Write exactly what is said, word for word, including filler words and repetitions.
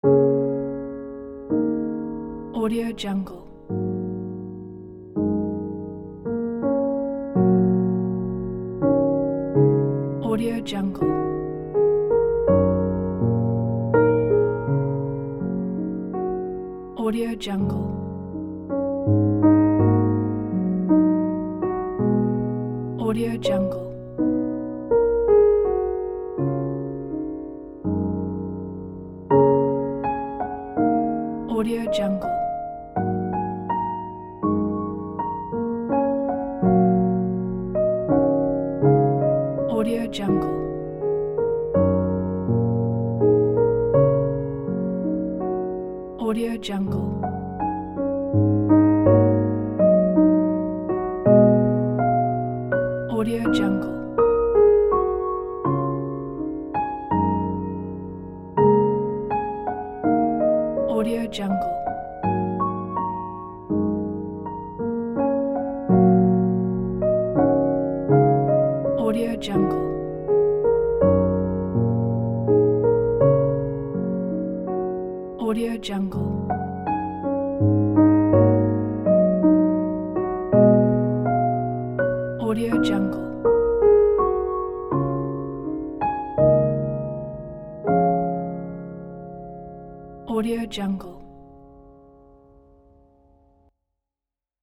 Audio Jungle. Audio Jungle. Audio Jungle. Audio Jungle. Audio Jungle. Audio Jungle. Audio Jungle. Audio Jungle. Audio Jungle. Audio Jungle. Audio Jungle. Audio Jungle. Audio Jungle.